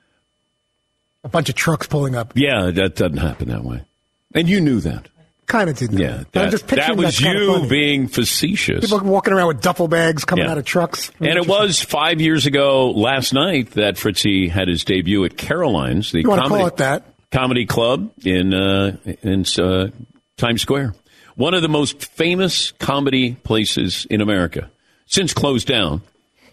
A bunch of trucks pulling up. Yeah, that doesn't happen that way. And you knew that. Kind of did. Yeah, that, that, just that was you funny. being facetious. People walking around with duffel bags coming yeah. out of trucks. And it was five years ago last night that Fritzy had his debut at Caroline's, the you comedy, call it that. comedy club in uh, in uh, Times Square. One of the most famous comedy places in America, since closed down.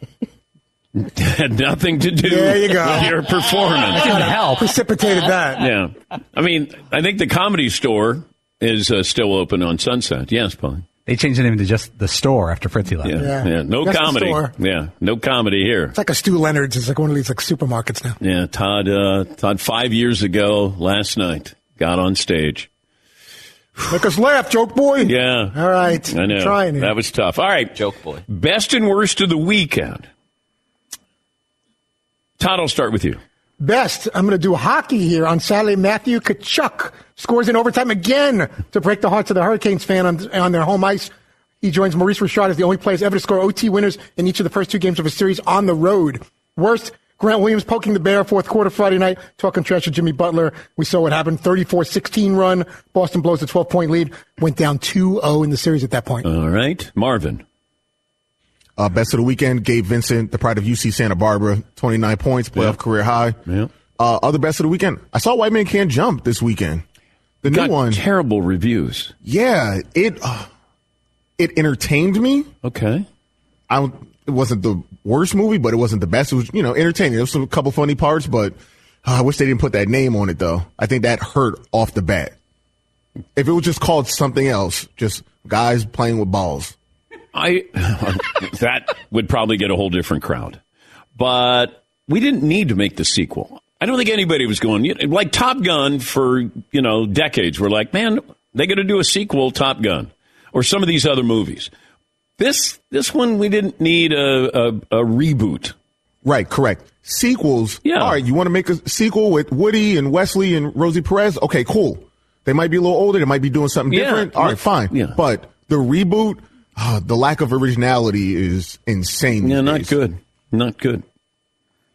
Had nothing to do there you go. with your performance. Didn't help. Precipitated that. Yeah. I mean, I think the Comedy Store is uh, still open on Sunset. Yes, Paul. They changed the name to just the store after Fritzy left. Yeah, Yeah. yeah. No Just the comedy. store. Yeah, no comedy here. It's like a Stu Leonard's. It's like one of these like supermarkets now. Yeah, Todd. Uh, Todd, five years ago last night, got on stage. Make us laugh, joke boy. Yeah. All right. I know. I'm trying here. That was tough. All right. Joke boy. Best and worst of the weekend. Todd, I'll start with you. Best, I'm going to do hockey here on Saturday. Matthew Tkachuk scores in overtime again to break the hearts of the Hurricanes fan on, on their home ice. He joins Maurice Richard as the only players ever to score O T winners in each of the first two games of a series on the road. Worst, Grant Williams poking the bear fourth quarter Friday night, talking trash to Jimmy Butler. We saw what happened, thirty-four sixteen run. Boston blows the twelve-point lead, went down two oh in the series at that point. All right. Marvin. Uh, best of the weekend, Gabe Vincent, the pride of U C Santa Barbara, twenty-nine points, playoff Yeah. career high. Yeah. Uh, other best of the weekend, I saw White Man Can't Jump this weekend. The Got new one. Terrible reviews. Yeah, it uh, it entertained me. Okay. I don't, it wasn't the worst movie, but it wasn't the best. It was, you know, entertaining. There was a couple funny parts, but uh, I wish they didn't put that name on it, though. I think that hurt off the bat. If it was just called something else, just guys playing with balls. I that would probably get a whole different crowd. But we didn't need to make the sequel. I don't think anybody was going, like Top Gun for, you know, decades. We're like, man, they got to do a sequel, Top Gun, or some of these other movies. This this one, we didn't need a, a, a reboot. Right, correct. Sequels. Yeah. All right, you want to make a sequel with Woody and Wesley and Rosie Perez? Okay, cool. They might be a little older. They might be doing something Yeah. different. All right, fine. Yeah. But the reboot, uh, the lack of originality is insane. Yeah, these not days. good. Not good.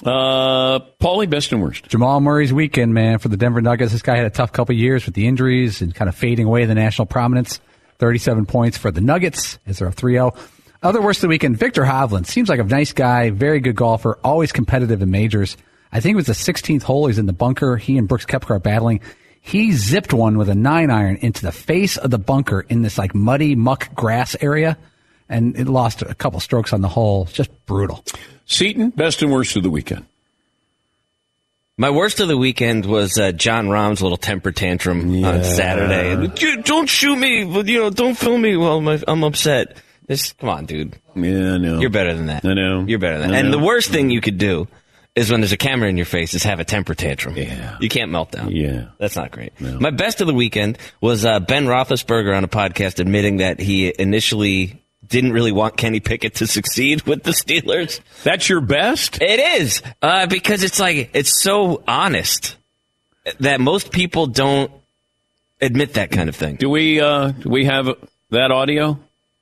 Uh, Paulie, best and worst. Jamal Murray's weekend, man, for the Denver Nuggets. This guy had a tough couple years with the injuries and kind of fading away the national prominence. thirty-seven points for the Nuggets as they're up three oh. Other worst of the weekend, Victor Hovland. Seems like a nice guy, very good golfer, always competitive in majors. I think it was the sixteenth hole. He's in the bunker. He and Brooks Koepka are battling. He zipped one with a nine iron into the face of the bunker in this like muddy muck grass area, and it lost a couple strokes on the hole. It's just brutal. Seton, best and worst of the weekend. My worst of the weekend was uh, John Rahm's little temper tantrum yeah. on Saturday. Don't shoot me, but you know, don't film me while my, I'm upset. Just come on, dude. Yeah, I know. You're better than that. I know. You're better than that. I And know. the worst thing you could do is when there's a camera in your face is have a temper tantrum. Yeah. You can't melt down. Yeah. That's not great. No. My best of the weekend was uh, Ben Roethlisberger on a podcast admitting that he initially didn't really want Kenny Pickett to succeed with the Steelers. That's your best? It is. Uh, because it's like, it's so honest that most people don't admit that kind of thing. Do we, uh, do we have that audio?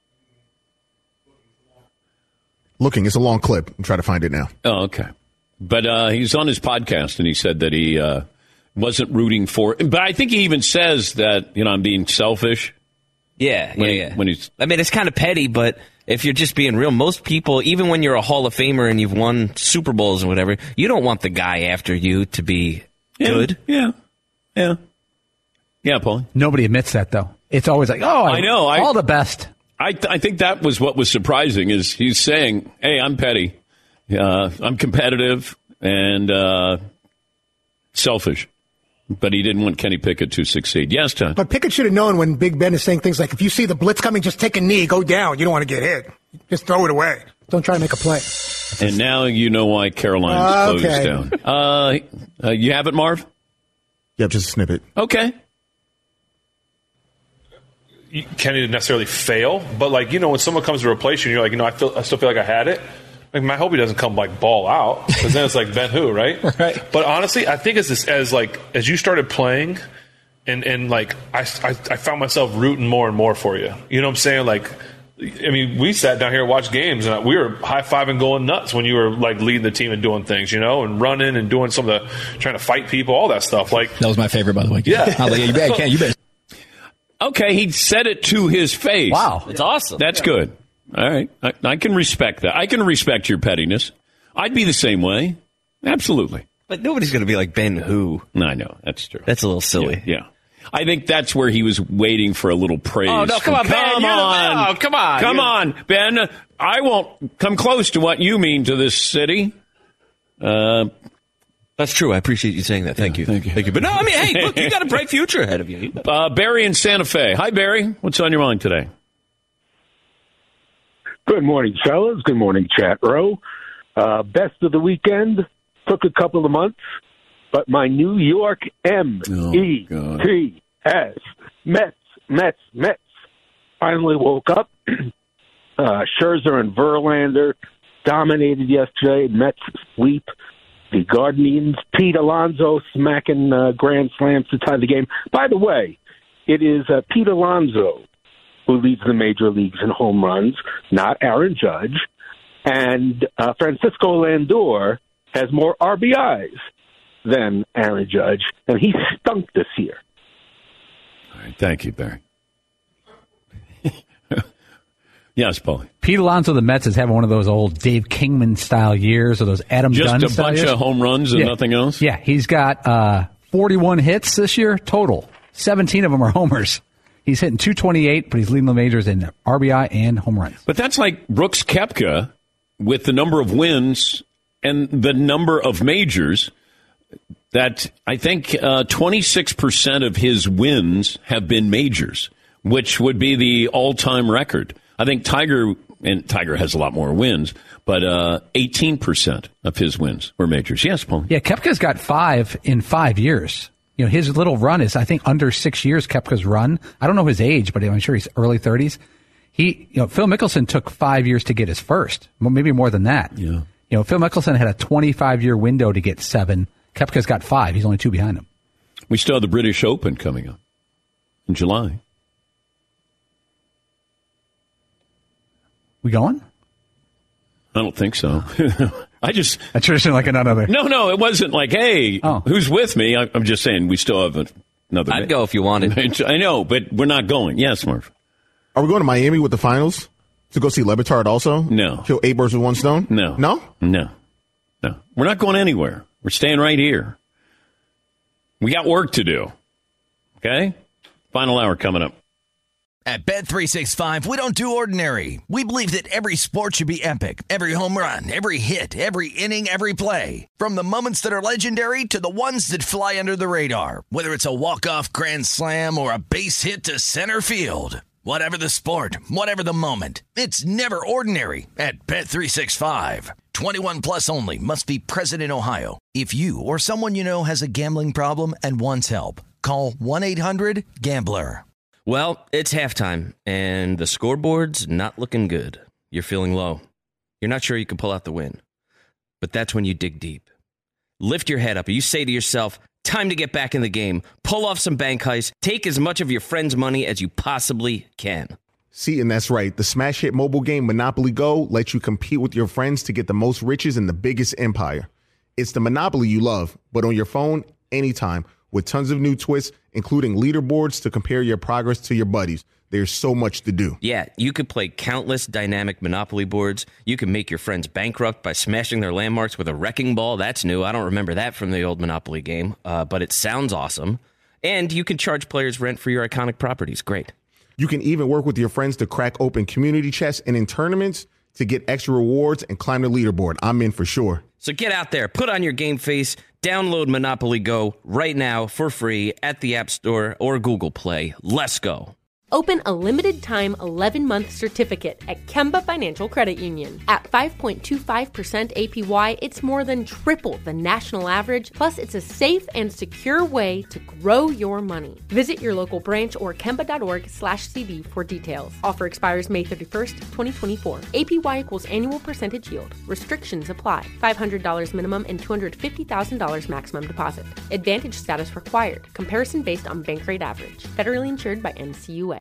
Looking, it's a long clip. I'm trying to find it now. Oh, okay. But uh, he's on his podcast, and he said that he uh, wasn't rooting for it. But I think he even says that, you know, I'm being selfish. Yeah, when yeah, he, yeah. When he's, I mean, it's kind of petty, but if you're just being real, most people, even when you're a Hall of Famer and you've won Super Bowls and whatever, you don't want the guy after you to be yeah, good. Yeah, yeah. Yeah, Paul. Nobody admits that, though. It's always like, oh, I know. all I, the best. I, th- I think that was what was surprising is he's saying, hey, I'm petty. Uh, I'm competitive and uh, selfish. But he didn't want Kenny Pickett to succeed. Yes, Tom. But Pickett should have known when Big Ben is saying things like, if you see the blitz coming, just take a knee, go down. You don't want to get hit. Just throw it away. Don't try to make a play. And now you know why Caroline's Okay. closed down. Uh, uh, you have it, Marv? Yep, just a snippet. Okay. Kenny didn't necessarily fail, but like, you know, when someone comes to replace you, and you're like, you know, I feel, I still feel like I had it. Like, I hope he doesn't come like ball out, because then it's like Ben who, right? Right. But honestly, I think as this, as like as you started playing, and and like I, I I found myself rooting more and more for you. You know what I'm saying? Like, I mean, we sat down here and watched games, and we were high fiving, going nuts when you were like leading the team and doing things, you know, and running and doing some of the trying to fight people, all that stuff. Like that was my favorite, by the way. Yeah. I was like, yeah, you better, Ken, you better. Okay, he said it to his face. Wow. It's awesome. That's good. All right. I, I can respect that. I can respect your pettiness. I'd be the same way. Absolutely. But nobody's going to be like Ben who. No, I know. That's true. That's a little silly. Yeah. yeah. I think that's where he was waiting for a little praise. Oh, no, come on, from, Ben. Come You're the- on. oh, come on. Come You're- on, Ben. I won't come close to what you mean to this city. Uh, That's true. I appreciate you saying that. Thank yeah, you. Thank you. Thank you. But no, I mean, hey, look, you got a bright future ahead of you. Uh, Barry in Santa Fe. Hi, Barry. What's on your mind today? Good morning, fellas. Good morning, chat row. Uh, best of the weekend. Took a couple of months, but my New York M E T S Mets, Mets, Mets finally woke up. uh, Scherzer and Verlander dominated yesterday. Mets sweep the Guardians. Pete Alonso smacking uh, grand slams to tie the game. By the way, it is uh, Pete Alonso who leads the major leagues in home runs, not Aaron Judge. And uh, Francisco Lindor has more R B Is than Aaron Judge, and he stunk this year. All right. Thank you, Barry. Yes, Paulie. Pete Alonso of the Mets is having one of those old Dave Kingman-style years, or those Adam Just Dunn a style bunch years. of home runs and Yeah. nothing else? Yeah, he's got uh, forty-one hits this year total. seventeen of them are homers. He's hitting two twenty-eight, but he's leading the majors in R B I and home runs. But that's like Brooks Koepka with the number of wins and the number of majors. That I think uh, twenty-six percent of his wins have been majors, which would be the all-time record. I think Tiger, and Tiger has a lot more wins, but uh, eighteen percent of his wins were majors. Yes, Paul. Yeah, Koepka's got five in five years. You know, his little run is, I think, under six years, Koepka's run. I don't know his age, but I'm sure he's early thirties. He, you know, Phil Mickelson took five years to get his first, well, maybe more than that. Yeah. You know, Phil Mickelson had a twenty-five year window to get seven. Koepka's got five. He's only two behind him. We still have the British Open coming up in July. We going? I don't think so. I just a tradition like another. No, no, it wasn't like, hey, oh. who's with me? I, I'm just saying we still have another. I'd go if you wanted. I know, but we're not going. Yes, Murph. Are we going to Miami with the finals to go see Le Batard also? No. Kill eight birds with one stone? No. No? No. No. We're not going anywhere. We're staying right here. We got work to do. Okay? Final hour coming up. At Bet three sixty-five, we don't do ordinary. We believe that every sport should be epic. Every home run, every hit, every inning, every play. From the moments that are legendary to the ones that fly under the radar. Whether it's a walk-off grand slam or a base hit to center field. Whatever the sport, whatever the moment. It's never ordinary at Bet three sixty-five. twenty-one plus only. Must be present in Ohio. If you or someone you know has a gambling problem and wants help, call one eight hundred gambler. Well, it's halftime, and the scoreboard's not looking good. You're feeling low. You're not sure you can pull out the win. But that's when you dig deep. Lift your head up, and you say to yourself, time to get back in the game. Pull off some bank heists. Take as much of your friend's money as you possibly can. See, and that's right. The smash hit mobile game Monopoly Go lets you compete with your friends to get the most riches in the biggest empire. It's the Monopoly you love, but on your phone, anytime, with tons of new twists, including leaderboards to compare your progress to your buddies. There's so much to do. Yeah, you could play countless dynamic Monopoly boards. You can make your friends bankrupt by smashing their landmarks with a wrecking ball. That's new. I don't remember that from the old Monopoly game, uh, but it sounds awesome. And you can charge players rent for your iconic properties. Great. You can even work with your friends to crack open community chests and in tournaments to get extra rewards and climb the leaderboard. I'm in for sure. So get out there, put on your game face, download Monopoly Go right now for free at the App Store or Google Play. Let's go. Open a limited-time eleven-month certificate at Kemba Financial Credit Union. At five point two five percent A P Y, it's more than triple the national average, plus it's a safe and secure way to grow your money. Visit your local branch or kemba.org slash CD for details. Offer expires May thirty-first, twenty twenty-four. A P Y equals annual percentage yield. Restrictions apply. five hundred dollars minimum and two hundred fifty thousand dollars maximum deposit. Advantage status required. Comparison based on bank rate average. Federally insured by N C U A.